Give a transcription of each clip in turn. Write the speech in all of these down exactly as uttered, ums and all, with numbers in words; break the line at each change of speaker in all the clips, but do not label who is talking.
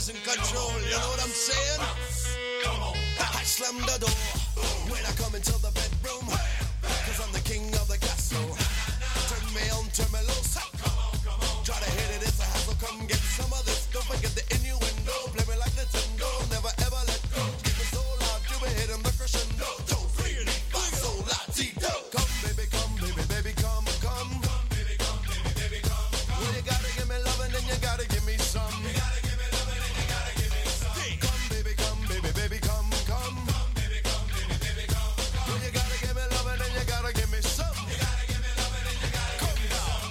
is in control, you know what I'm saying? I slam the door when I come into the bedroom, cause I'm the king of the castle. Turn me on, turn me loose. Try to hit it, it's a hassle, come get some of this. Don't forget the innuendo, play me like Nintendo, never ever let go. Keep it so loud, you be hitting the crescendo. Don't really fight so latito. Come baby, come baby, baby, come, come. Come baby, come baby, baby, come, come. Well, you gotta give me loving and you gotta give me some. You gotta give me loving and you gotta give me some. Come baby, come baby, baby, come, come. Come baby, come baby, baby, come, come. Well, you gotta give me loving and you gotta give me some. You gotta give me loving and you gotta give me some.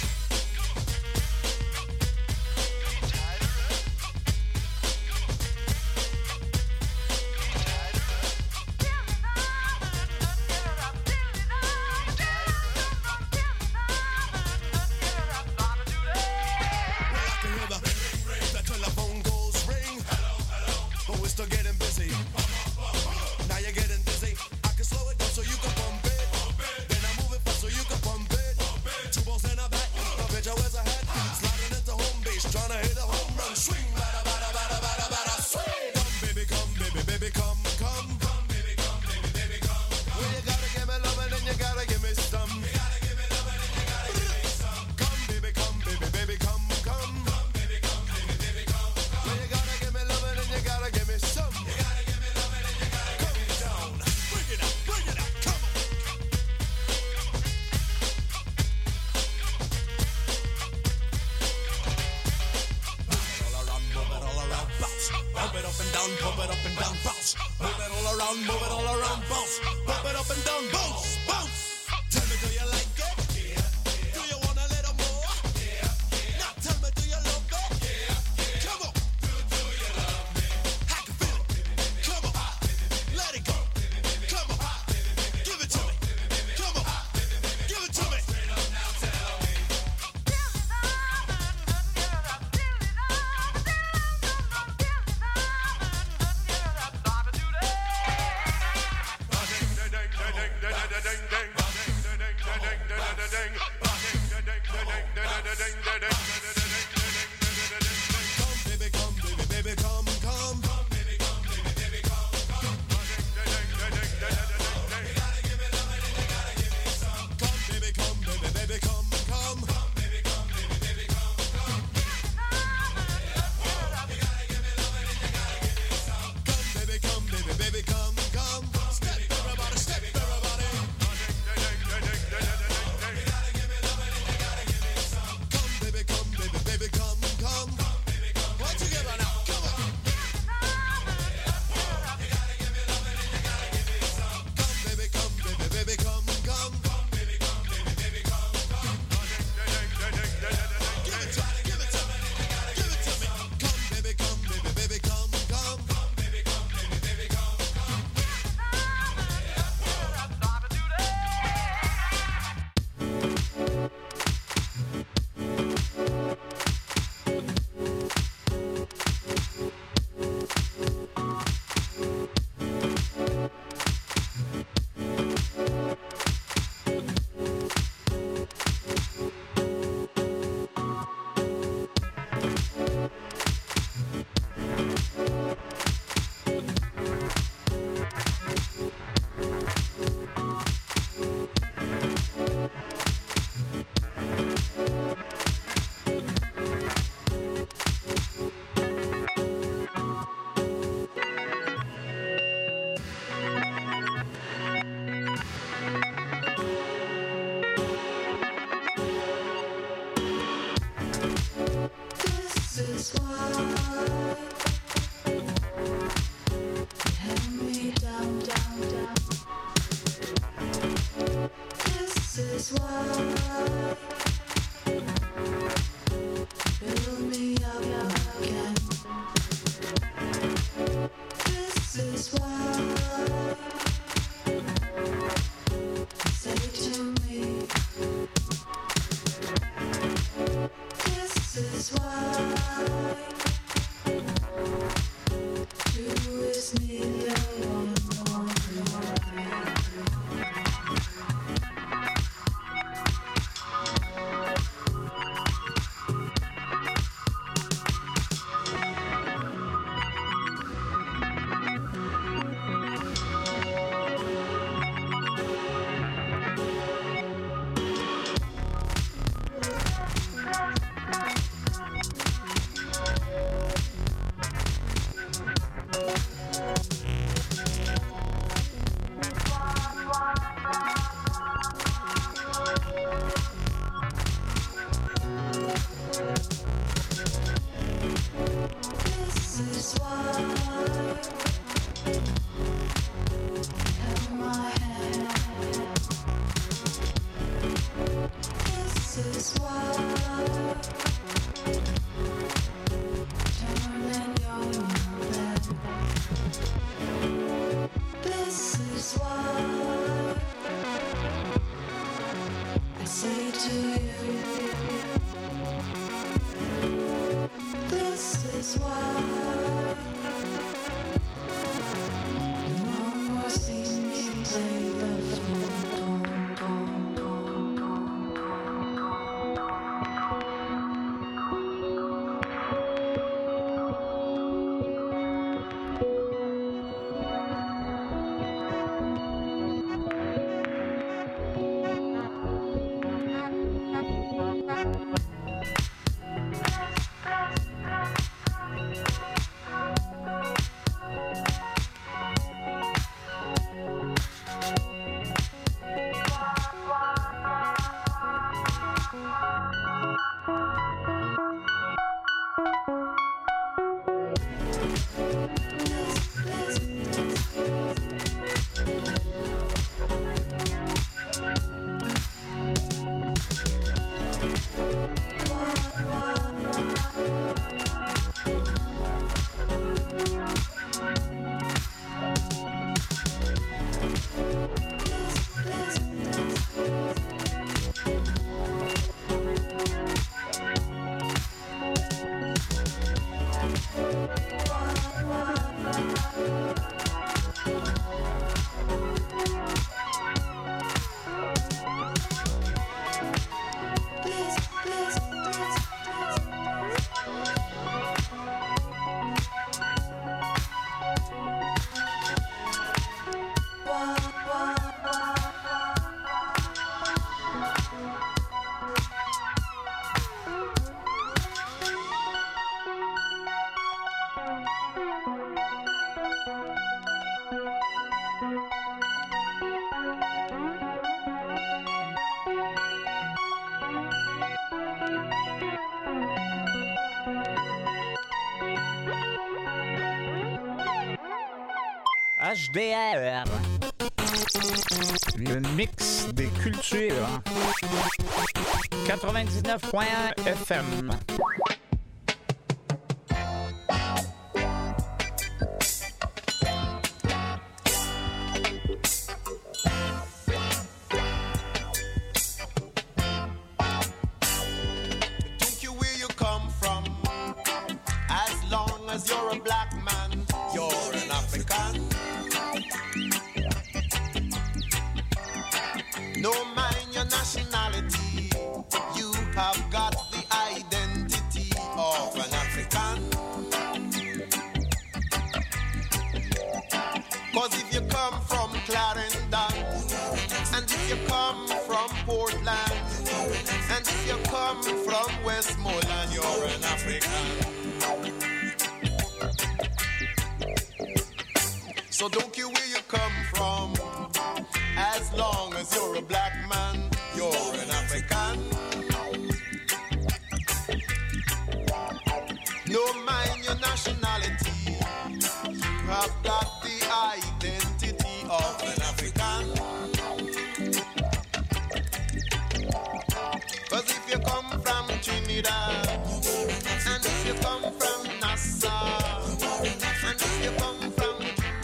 Still getting busy. Now you're getting dizzy. I can slow it down so you can pump it. Then I move it fast so you can pump it. Two balls in a bat. The bitch always ahead. Sliding into home base, trying to hit a home run. Swing, bada bada bada bada bada swing. Come baby, come baby, baby, come, come. Come baby, come baby, baby, come. Well, you gotta give me loving and you gotta give me some. You gotta give me loving and you gotta give me some. Come baby, come baby, baby, come, come. Come baby, come baby, baby, come, come. Well, you gotta give me loving and you gotta give me some. You gotta give me loving and you gotta give me down. Bring it up, bring it up, come on. All around, move it all around, bounce. Pump it up and down, pump it up and down, bounce. Move it all around, move it all around, bounce. Pump it up and down, bounce, bounce. Tell me, do you like it? Yeah. Do you want a little more? Yeah. Now tell me, do you love it? Yeah. Come on. Do, do you love me? I can feel it. Come on. Let it go. Come on. Give it to me. Come on. Give it to me. Straight up now, tell me. Come baby, come baby, baby, come, come. Come baby, come baby, baby, come, come. You gotta give me loving and you gotta give me some. Come baby, come baby, baby, come, come. Come baby, come baby, baby, come, come. You gotta give me loving and you gotta give me some. Come baby, come baby, baby, come, come. Step everybody, step everybody. You gotta give me loving and you gotta give me some. Come baby, come baby, baby, come, come. Come baby, come. What you give now? Come on. You gotta give me loving and you gotta give me some. Come baby, come baby, baby, come, come. Come baby, come baby, baby, come, come. Give it to me, give it to me, give it to me. Come baby, come baby, baby, come, come. Come baby, come baby, baby, come, come.
This is why you held me down, down, down. This is why you build me up again. This is why you say to me. This is why you is me alone.
H D R. Le mix des cultures. quatre-vingt-dix-neuf point un F M.
So don't care where you come from, as long as you're a black man, you're an African. No mind your nationality, you have got the identity of an African. Cause if you come from Trinidad, and if you come from Nassau, and if you come from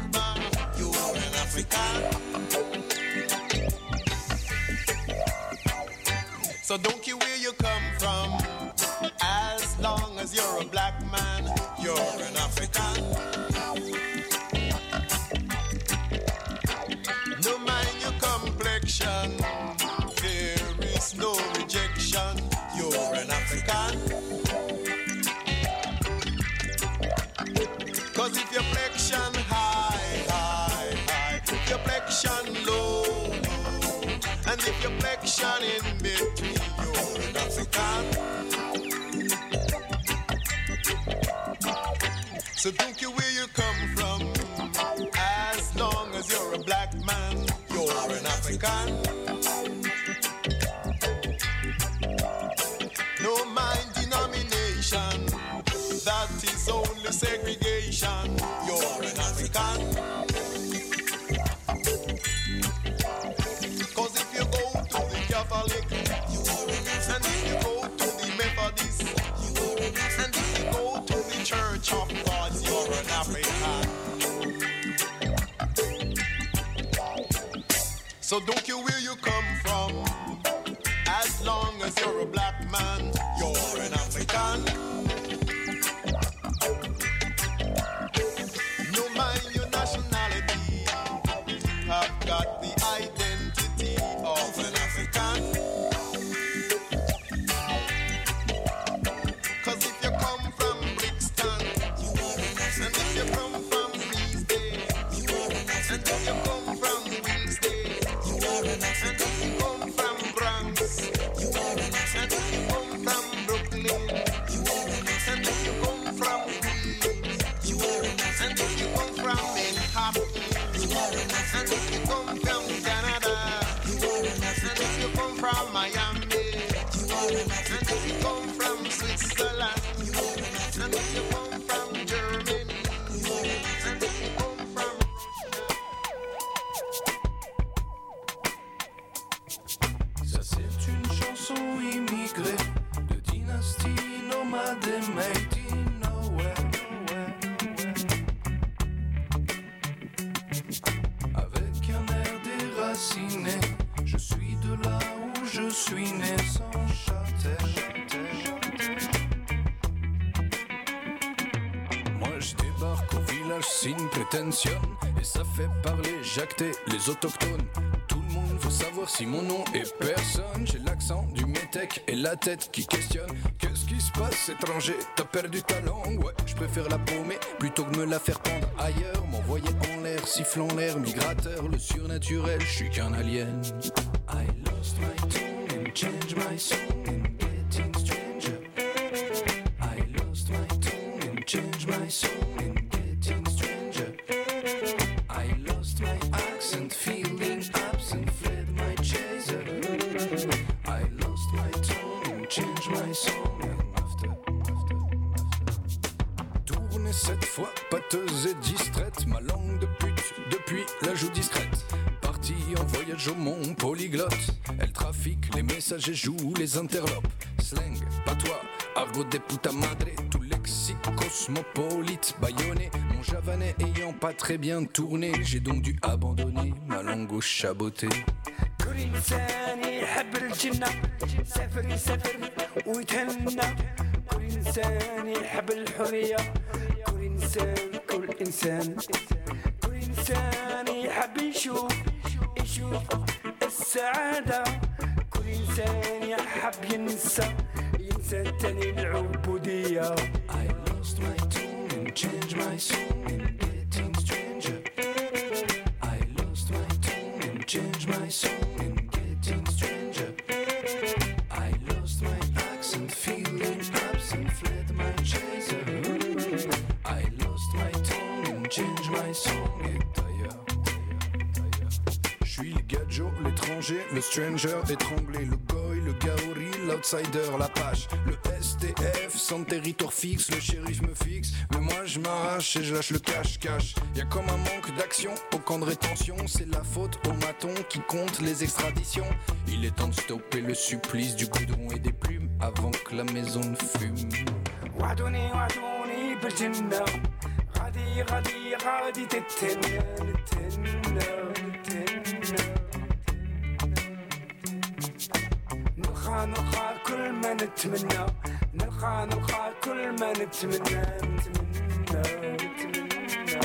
so don't care where you come from, as long as you're a black man, you're an African. No mind your complexion, there is no rejection, you're an African. Cause if your flexion high, high, high, if your flexion low, and if your flexion in between, you're an African. So don't care where you come from, as long as you're a black man, you're an African. No mind denomination, that is only segregation, you're an African. Catholic, and if you go to the Methodist, and if you go to the Church of God, you're an African. So don't care where you come from, as long as you're a black man, you're an African. No mind your nationality, you have got the identity of an African. Cause if you come from Brixton, and if you come from Eastday, and if you come from Wednesday, and if you come from Bronx, and if you come from Brooklyn, and if you come from Queens, and if you come from Manhattan, and if you come from Canada, and if you come from Miami, and if you come from Switzerland, and if you come from Germany, and if you come from
Ça c'est une chanson immigrée de dynastie nomade et made in nowhere, nowhere, nowhere. Avec un air déraciné, je suis de là où je suis né sans châtel. Moi je débarque au village sin prétention, et ça fait parler, jacter les autochtones. Tout le monde veut savoir si mon nom est personne. J'ai l'accent du métèque et la tête qui questionne. Qu'est-ce qui se passe étranger, t'as perdu ta langue? Ouais, je préfère la paumer plutôt que me la faire pendre ailleurs. M'envoyer en l'air, sifflant l'air migrateur. Le surnaturel, je suis qu'un alien. I lost my tongue and changed my song and getting stranger. I lost my tongue and changed my song and getting stranger. I lost my accent, feeling absent, fled my chaser. I lost my tongue and changed my song and after, after, after. Tourner Cette fois pâteuse et distraite, ma langue de pute depuis la joue discrète. Partie en voyage au mont polyglotte, elle trafique les messages et joue les interlopes. Slang, patois, argot des puta madre, tout lexique cosmopolite bâillonné. Mon javanais ayant pas très bien tourné, j'ai donc dû abandonner ma langue au chaboté.
كل إنسان يحب الجنة سافر يسافر ويتهنى كل إنسان يحب الحرية كل إنسان كل إنسان كل إنسان يحب يشوف يشوف السعادة كل إنسان يحب ينسى ينسى التاني العبودية
I lost my tune and changed my song and getting stranger. I lost my tune and changed my song and getting stranger. I lost my accent, feeling absent, fled my chaser. I lost my tune and changed my song et d'ailleurs, d'ailleurs, d'ailleurs. Je suis le gadjo, l'étranger, le stranger, étranglé, le goy, le gaori, l'outsider, la page, le S T F, sans territoire fixe, le shérif me fixe, mais moi je m'arrache et je lâche le cache-cache. Y'a comme un manque d'action au camp de rétention, c'est la faute au maton qui compte les extraditions. Il est temps de stopper le supplice du goudron et des plumes avant que la maison ne fume.
وعدوني وعدوني بالجنة غادي غادي غادي تتهنى نتهنى نتهنى نلقى نلقى كل ما نتمنى نلقى نلقى كل ما نتمنى نتمنى نتمنى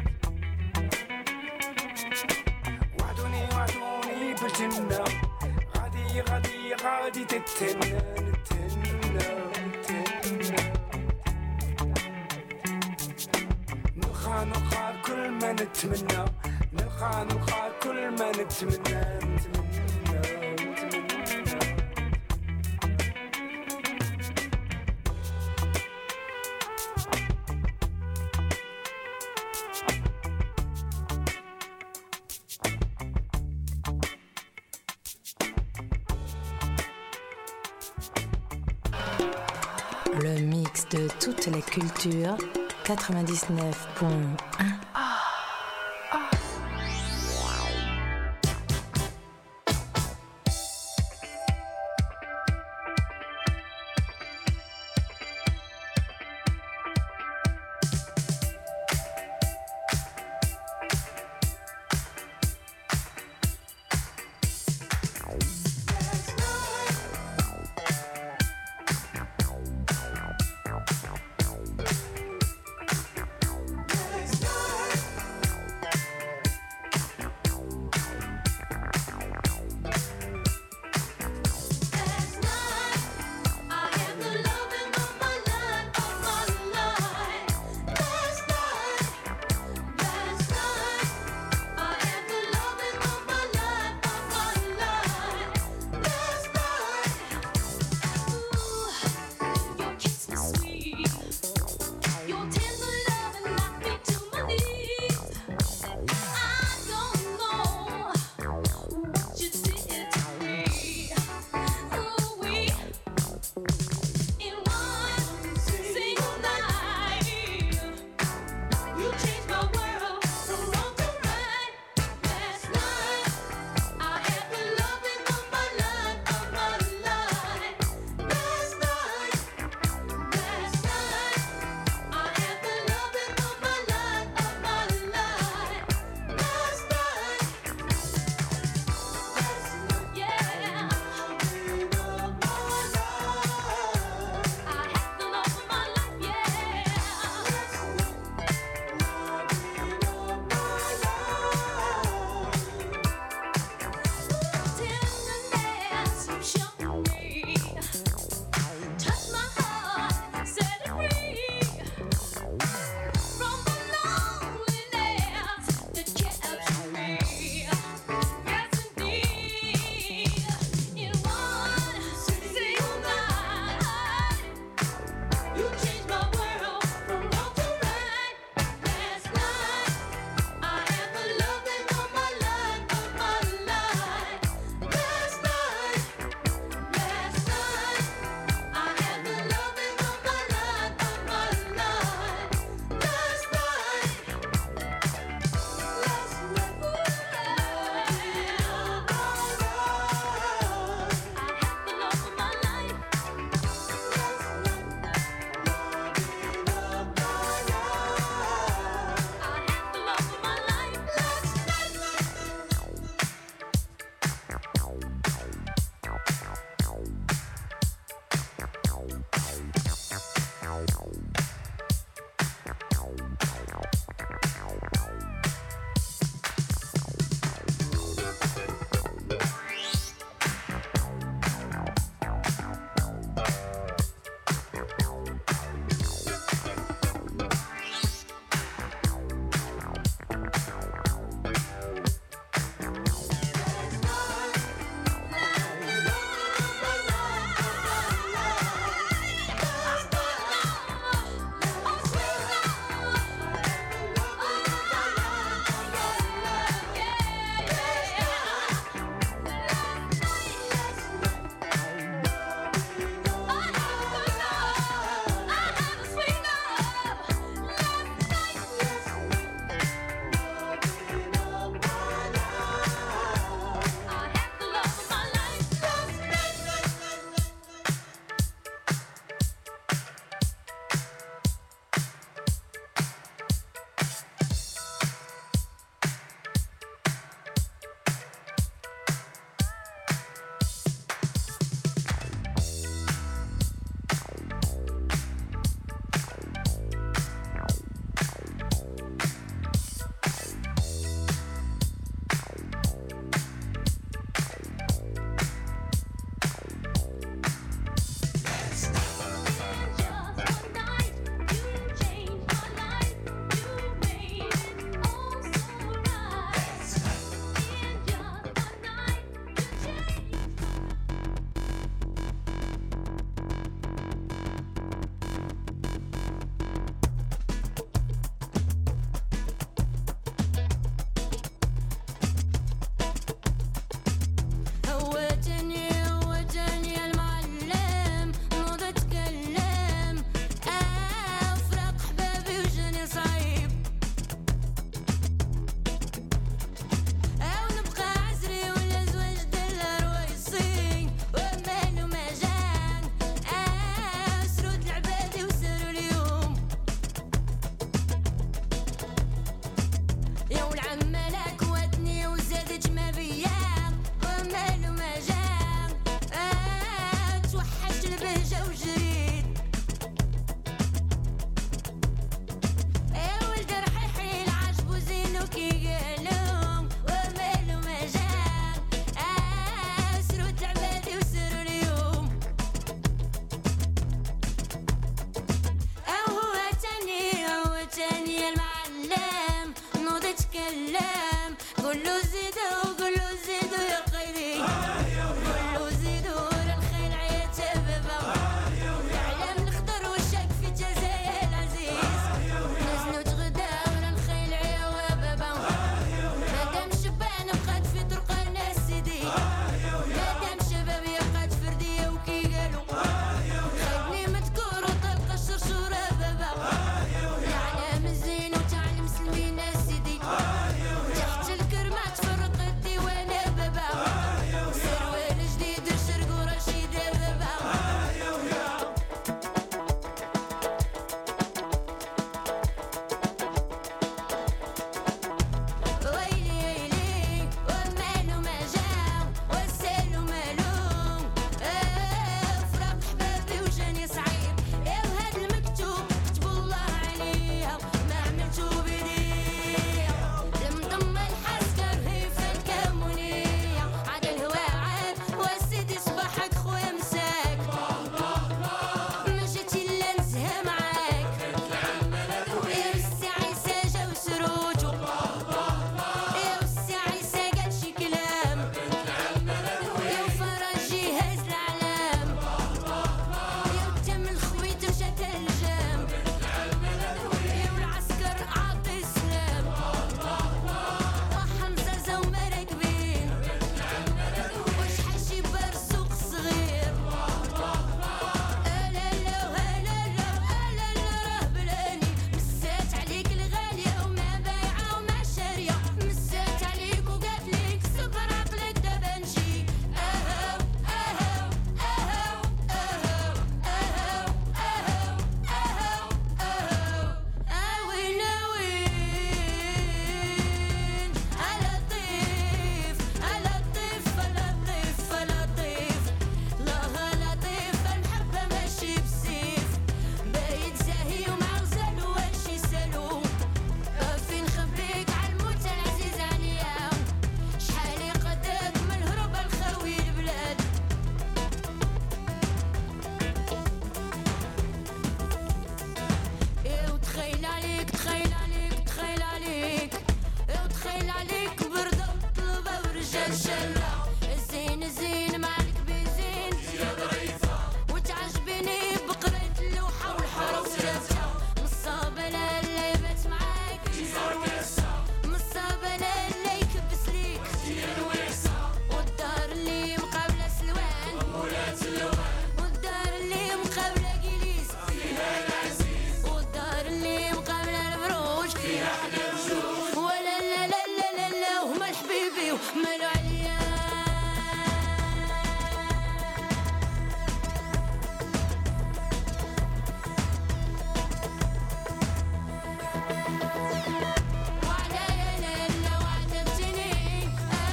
وعدوني وعدوني بالجنة غادي غادي غادي تتهنى نتهنى نتهنى نلقى نلقى كل ما نتمنى نلقى نلقى كل ما نتمنى نتمنى نتمنى
Le mix de toutes les cultures, quatre-vingt-dix-neuf point un.
Let's
Bye. الزين الزين مالك بزين وتعجبني بقريت اللوحة والحروف جابتها مصابة اللي بات معاك مصابة اللي يكبس ليك والدار اللي مقابلة سلوان والدار اللي مقابلة جليس والدار اللي مقابلة البروج ولا لا لا لا لا لا هما الحبيبي ومالو عليا وعليا لا لا وعجبتني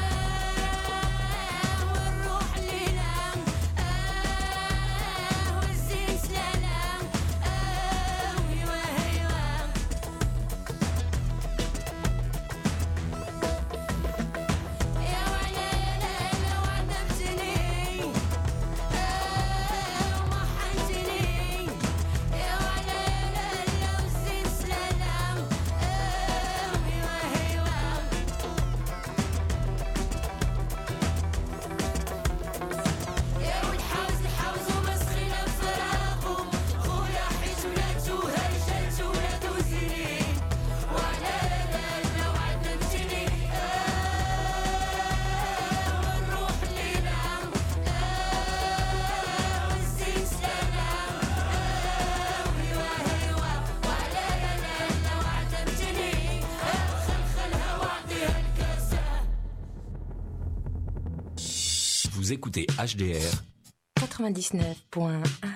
آه والروح ليلة آه والزين سلالة آه ويوا هيوا يا وعليا لا لا وعجبتني آه ومحنتني يا وعليا لا لا والزين سلالة آه ويوا هيوا يا والحوز الحوز ومسخينة بفراغو خويا حيت ولاتو هرجات ولادو زينين وعلى لا لا وعذبتني آه والروح اللي نام آه والزين سلام آه ويوا هيوا وعلى لا لا وعذبتني آه خلخلها واعطيها الكاسة.
Vous écoutez H D R.
quatre-vingt-dix-neuf point un.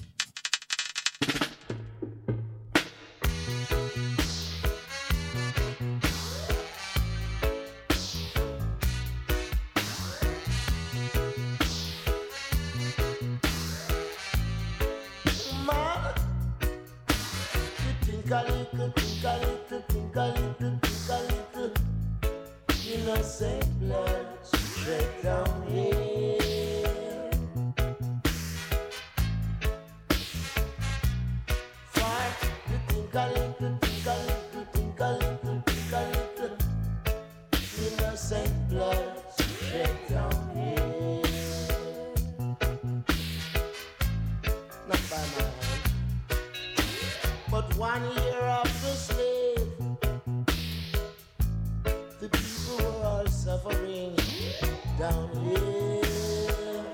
Man, you think a little, think a little, think a little, think a little. Innocent blood straight down here. Fine, you think a little, think a little, think a little, think a little. Innocent blood straight down here. Not by my hand. But one year after slave, the people were all suffering down here.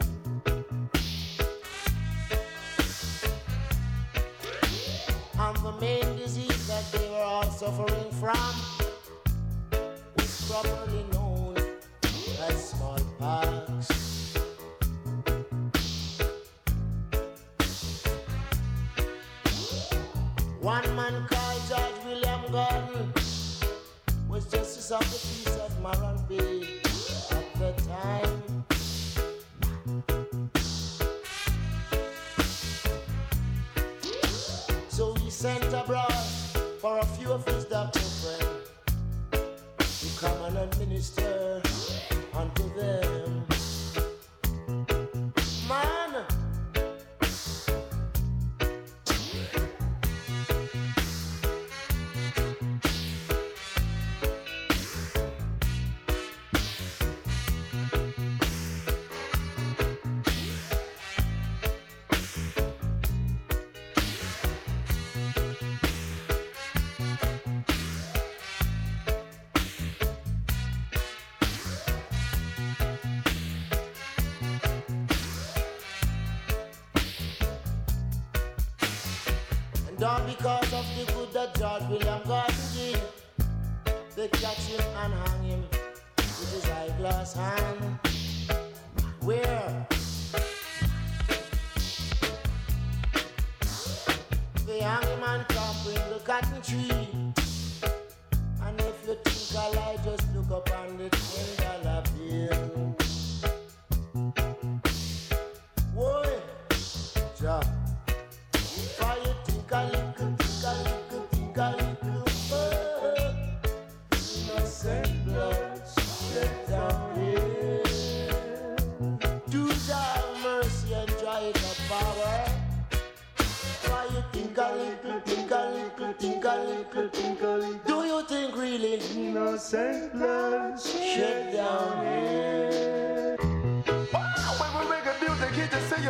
And the main disease that they were all suffering from was properly known as smallpox. One man called George William Gordon was justice of the peace of Maron Bay at the time. So he sent abroad for a few of his doctor friends to come and administer unto them. Man, and all because of the good that George William Gordon did, they catch him and hang him with his eyeglass hand. Where they hang him and trample the cotton tree. And if you think I lie, just look up on the ten dollar bill. Boy, Jah, why you think a little, think a little, think a little, oh, innocent blood shed down here. Do Jah have mercy and dry the power? Why you think a little, think a little, think a little, think a little? Do you think really innocent blood shed down here?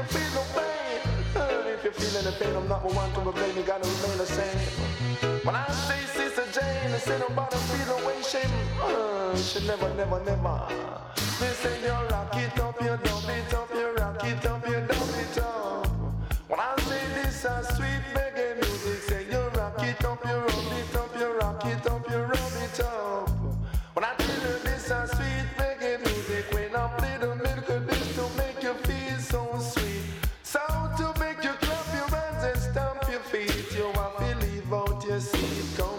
feel no pain. Uh, if you're feeling the pain, I'm not the one to blame. You gotta remain the same. When I say Sister Jane, I say nobody feel no way shame. Uh, she never, never, never. Me say you rock it up, you dump it up, you rock it up, you dump it up. When I say this a sweet reggae music, say you rock it up, you rub it up, you rock it up, you rub it up. When I tell you this a sweet reggae music, when I play the milk of this to make you feel so sweet, so to make you clap your hands and stamp your feet, you want to leave out your seat. Come